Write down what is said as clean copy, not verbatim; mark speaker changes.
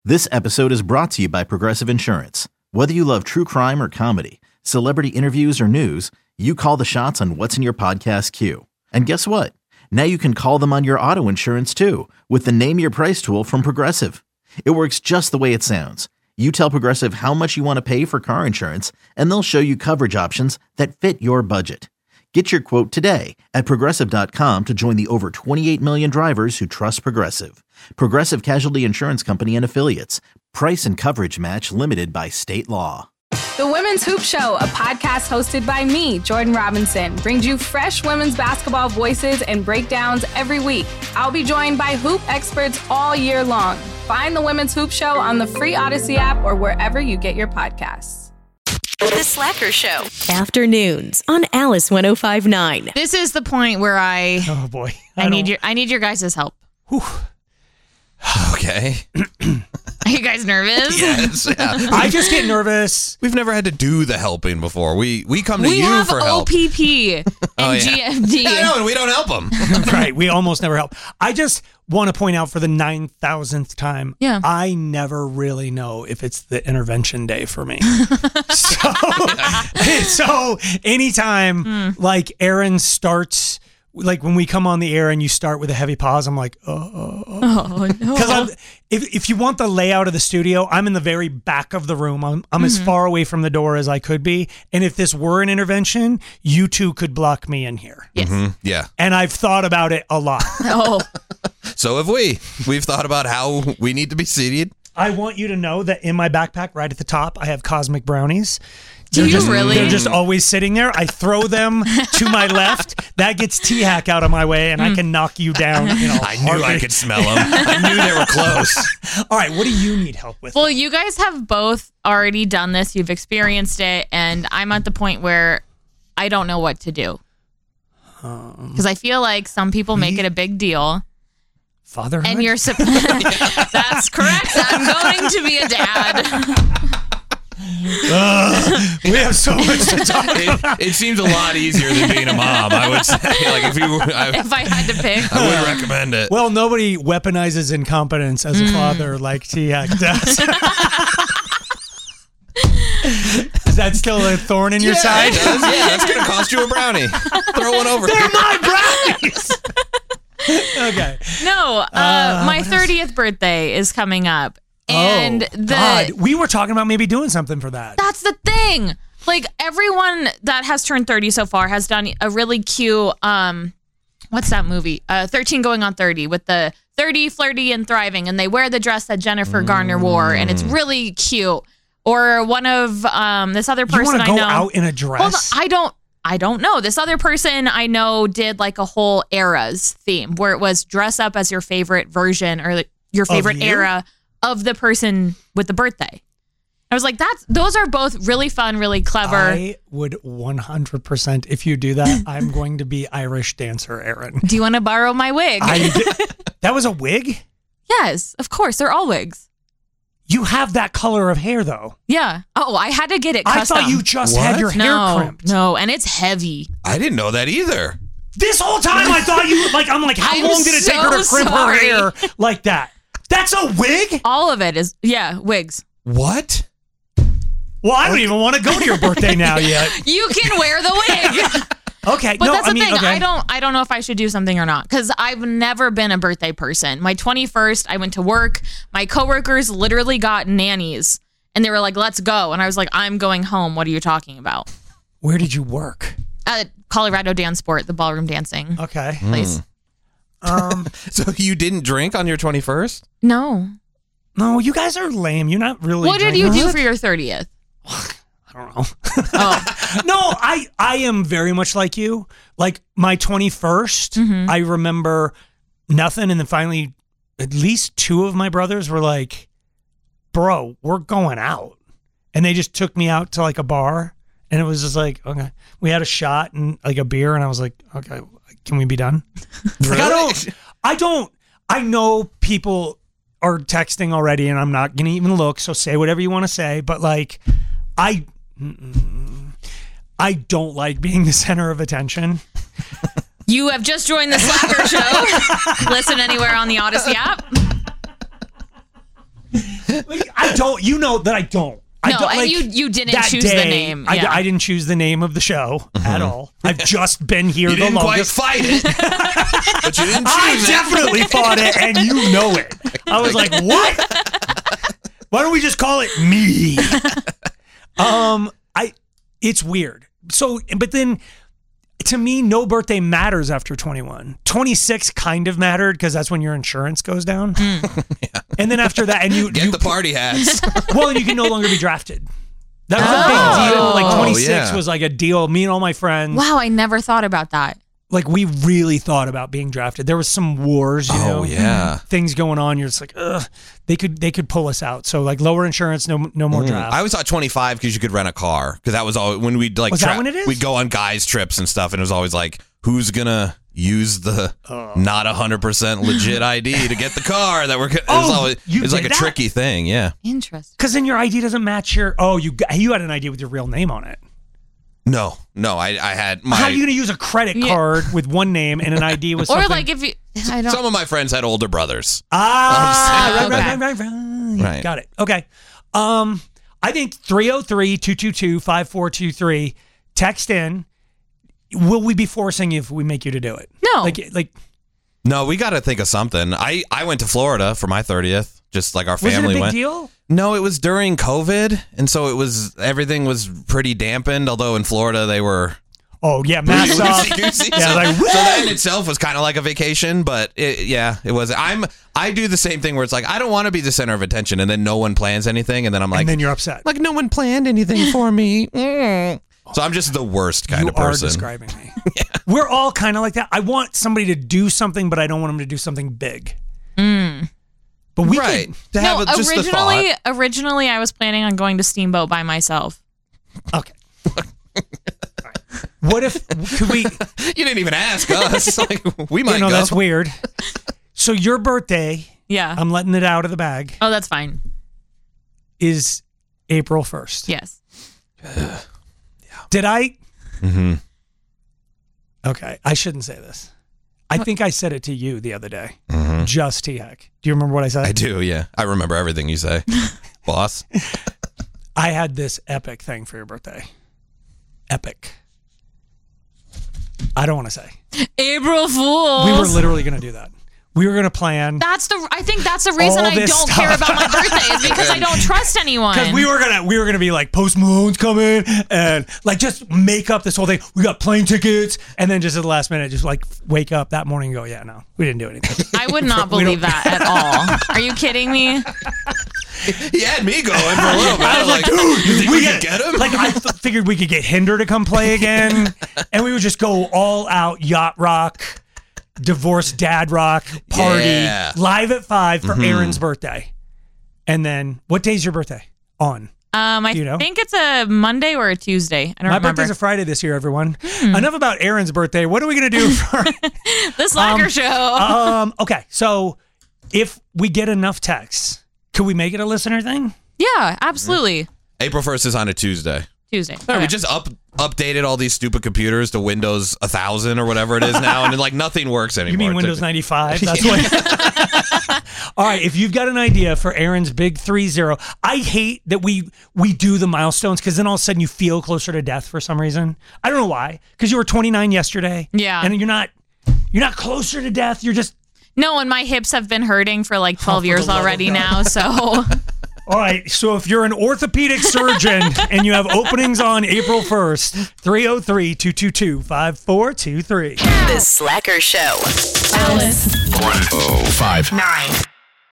Speaker 1: This episode is brought to you by Progressive Insurance. Whether you love true crime or comedy, celebrity interviews or news, you call the shots on what's in your podcast queue. And guess what? Now you can call them on your auto insurance too with the Name Your Price tool from Progressive. It works just the way it sounds. You tell Progressive how much you want to pay for car insurance, and they'll show you coverage options that fit your budget. Get your quote today at Progressive.com to join the over 28 million drivers who trust Progressive. Progressive Casualty Insurance Company and Affiliates. Price and coverage match limited by state law.
Speaker 2: The Women's Hoop Show, a podcast hosted by me, Jordan Robinson, brings you fresh women's basketball voices and breakdowns every week. I'll be joined by hoop experts all year long. Find the Women's Hoop Show on the free Odyssey app or wherever you get your podcasts.
Speaker 3: The Slacker Show. Afternoons on Alice 105.9.
Speaker 4: This is the point where I need your guys' help.
Speaker 5: Whew. Okay.
Speaker 4: Are you guys nervous?
Speaker 5: Yes. Yeah.
Speaker 6: I just get nervous.
Speaker 5: We've never had to do the helping before. We come to you for help.
Speaker 4: We have OPP and GFD.
Speaker 5: I know, and we don't help them.
Speaker 6: Right. We almost never help. I just want to point out for the 9,000th time, I never really know if it's the intervention day for me. So anytime like Aaron starts, like when we come on the air and you start with a heavy pause, I'm like,
Speaker 4: no.
Speaker 6: Because if you want the layout of the studio, I'm in the very back of the room. I'm as far away from the door as I could be. And if this were an intervention, you two could block me in here.
Speaker 4: Yes.
Speaker 5: Mm-hmm. Yeah.
Speaker 6: And I've thought about it a lot.
Speaker 5: So have we. We've thought about how we need to be seated.
Speaker 6: I want you to know that in my backpack, right at the top, I have Cosmic Brownies.
Speaker 4: Really?
Speaker 6: They're just always sitting there. I throw them to my left. That gets T-Hack out of my way, and I can knock you down.
Speaker 5: I knew I could smell them. I knew they were close.
Speaker 6: All right, what do you need help with?
Speaker 4: Well, you guys have both already done this. You've experienced it, and I'm at the point where I don't know what to do. Because I feel like some people make it a big deal.
Speaker 6: Fatherhood?
Speaker 4: And you're that's correct. I'm going to be a dad.
Speaker 6: We have so much to talk about.
Speaker 5: It seems a lot easier than being a mom, I would say. Like
Speaker 4: if I had to pick,
Speaker 5: I would recommend it.
Speaker 6: Well, nobody weaponizes incompetence as a father like T-Hack does. Is that still a thorn in your side?
Speaker 5: It does. Yeah, that's going to cost you a brownie. Throw one over.
Speaker 6: They're my brownies. Okay.
Speaker 4: No, my 30th birthday is coming up. And
Speaker 6: God, we were talking about maybe doing something for that.
Speaker 4: That's the thing. Like everyone that has turned 30 so far has done a really cute, what's that movie? 13 Going on 30 with the 30, flirty, and thriving. And they wear the dress that Jennifer Garner wore. And it's really cute. Or one of this other person I know.
Speaker 6: You want to go out in a dress?
Speaker 4: Well, I don't know. This other person I know did like a whole eras theme where it was dress up as your favorite version or your favorite era of the person with the birthday. I was like, those are both really fun, really clever.
Speaker 6: I would 100%, if you do that, I'm going to be Irish dancer, Aaron.
Speaker 4: Do you want to borrow my wig?
Speaker 6: That was a wig?
Speaker 4: Yes, of course. They're all wigs.
Speaker 6: You have that color of hair, though.
Speaker 4: Yeah. Oh, I had to get it custom.
Speaker 6: I thought you just had your hair crimped.
Speaker 4: No, and it's heavy.
Speaker 5: I didn't know that either.
Speaker 6: This whole time I thought you, I'm like, how long did it take her to crimp her hair like that? That's a wig?
Speaker 4: All of it is, wigs.
Speaker 5: What?
Speaker 6: Well, I don't even want to go to your birthday now yet.
Speaker 4: You can wear the wig.
Speaker 6: Okay,
Speaker 4: but that's the thing. Okay. I don't know if I should do something or not because I've never been a birthday person. My 21st, I went to work. My coworkers literally got nannies, and they were like, "Let's go," and I was like, "I'm going home. What are you talking about?"
Speaker 6: Where did you work?
Speaker 4: At Colorado Dance Sport, the ballroom dancing place.
Speaker 5: So you didn't drink on your 21st?
Speaker 4: No,
Speaker 6: you guys are lame. You're not really.
Speaker 4: What did you do for your 30th?
Speaker 6: I don't know. No, I am very much like you. Like my 21st, I remember nothing. And then finally, at least two of my brothers were like, bro, we're going out. And they just took me out to like a bar. And it was just like, okay. We had a shot and like a beer. And I was like, okay, can we be done?
Speaker 5: Really?
Speaker 6: Like, I know people are texting already and I'm not going to even look. So say whatever you want to say. But like, I don't like being the center of attention.
Speaker 4: You have just joined the Slacker Show. Listen anywhere on the Odyssey app.
Speaker 6: I don't. You know that I don't. I
Speaker 4: No,
Speaker 6: don't,
Speaker 4: and
Speaker 6: like,
Speaker 4: you didn't
Speaker 6: that
Speaker 4: choose
Speaker 6: day,
Speaker 4: the name. Yeah.
Speaker 6: I didn't choose the name of the show at all. I've just been here
Speaker 5: You
Speaker 6: the
Speaker 5: didn't
Speaker 6: longest.
Speaker 5: quite fight it, but you didn't choose
Speaker 6: I
Speaker 5: it.
Speaker 6: definitely fought it, and you know it. I was like, what? Why don't we just call it me? It's weird. So, but then to me, no birthday matters after 21. 26 kind of mattered because that's when your insurance goes down. And then after that, and you
Speaker 5: Get the party hats.
Speaker 6: well, and you can no longer be drafted. That was a big deal. Like 26
Speaker 5: yeah.
Speaker 6: was like a deal. Me and all my friends.
Speaker 4: Wow, I never thought about that.
Speaker 6: Like we really thought about being drafted. There was some wars, you know,
Speaker 5: yeah.
Speaker 6: things going on. You're just like, ugh, they could pull us out. So like lower insurance, no more draft.
Speaker 5: I always thought 25 because you could rent a car because that was all when we'd like.
Speaker 6: Was that when it is?
Speaker 5: We'd go on guys trips and stuff, and it was always like, who's gonna use the not 100% legit ID to get the car that we're? It was like a tricky thing, yeah.
Speaker 4: Interesting.
Speaker 6: Because then your ID doesn't match your. Oh, you had an ID with your real name on it.
Speaker 5: No, I had my.
Speaker 6: How are you going to use a credit card with one name and an ID with something?
Speaker 4: Or like if you, I don't.
Speaker 5: Some of my friends had older brothers.
Speaker 6: Right. Got it. Okay. I think 303-222-5423. Text in. Will we be forcing you if we make you to do it?
Speaker 4: No.
Speaker 6: Like.
Speaker 5: No, we got to think of something. I went to Florida for my 30th, just like our family
Speaker 6: was it a big
Speaker 5: went.
Speaker 6: deal?
Speaker 5: No, it was during COVID, and so everything was pretty dampened. Although in Florida they were.
Speaker 6: Oh yeah, masks off.
Speaker 5: Loosey-goosey.
Speaker 6: Yeah, like,
Speaker 5: so that in itself was kind of like a vacation, but it was. I do the same thing where it's like I don't want to be the center of attention, and then no one plans anything, and then I'm like,
Speaker 6: and then you're upset.
Speaker 5: Like no one planned anything for me. So I'm just the worst kind of person.
Speaker 6: You are describing me. Yeah. We're all kind of like that. I want somebody to do something, but I don't want them to do something big. But we
Speaker 5: right.
Speaker 6: can.
Speaker 5: To have just the thought.
Speaker 4: Originally, I was planning on going to Steamboat by myself.
Speaker 6: Okay. What if could we?
Speaker 5: You didn't even ask us. Like, we might go.
Speaker 6: That's weird. So your birthday,
Speaker 4: Yeah.
Speaker 6: I'm letting it out of the bag,
Speaker 4: Oh, that's fine.
Speaker 6: is April 1st.
Speaker 4: Yes.
Speaker 6: Did I?
Speaker 5: Mm-hmm.
Speaker 6: Okay, I shouldn't say this. I think I said it to you the other day.
Speaker 5: Mm-hmm.
Speaker 6: Just T-Heck. Do you remember what I said?
Speaker 5: I do, yeah. I remember everything you say, boss.
Speaker 6: I had this epic thing for your birthday. Epic. I don't want to say.
Speaker 4: April Fools.
Speaker 6: We were literally going to do that. We were going to plan.
Speaker 4: I think that's the reason
Speaker 6: all
Speaker 4: I
Speaker 6: this
Speaker 4: don't
Speaker 6: stuff.
Speaker 4: care about my birthday is because I don't trust anyone.
Speaker 6: Because we were gonna be like, Post Malone's coming, and like just make up this whole thing. We got plane tickets, and then just at the last minute, just like wake up that morning and go, yeah, no, we didn't do anything.
Speaker 4: I would not believe that at all. Are you kidding me?
Speaker 5: He had me going for a little bit.
Speaker 6: I was like, dude,
Speaker 5: you think we could
Speaker 6: get
Speaker 5: him?
Speaker 6: Like I figured we could get Hinder to come play again, and we would just go all out yacht rock, divorced dad rock party live at 5 for Aaron's birthday. And then what day's your birthday on?
Speaker 4: I think it's a Monday or a Tuesday. I don't remember.
Speaker 6: My birthday's a Friday this year, everyone. Enough about Aaron's birthday. What are we going to do for
Speaker 4: the Slacker Show?
Speaker 6: Okay, so if we get enough texts, could we make it a listener thing?
Speaker 4: Yeah, absolutely.
Speaker 5: April 1st is on a Tuesday.
Speaker 4: Okay.
Speaker 5: We just updated all these stupid computers to Windows 1000 or whatever it is now, and like nothing works anymore.
Speaker 6: You mean Windows 95? That's what. All right, if you've got an idea for Aaron's big 3-0, I hate that we do the milestones because then all of a sudden you feel closer to death for some reason. I don't know why. Because you were 29 yesterday.
Speaker 4: Yeah.
Speaker 6: And you're not closer to death. You're just.
Speaker 4: No, and my hips have been hurting for like 12 years already now, so.
Speaker 6: All right, so if you're an orthopedic surgeon and you have openings on April 1st, 303-222-5423.
Speaker 3: The Slacker Show.
Speaker 2: Alice.
Speaker 7: 105.9.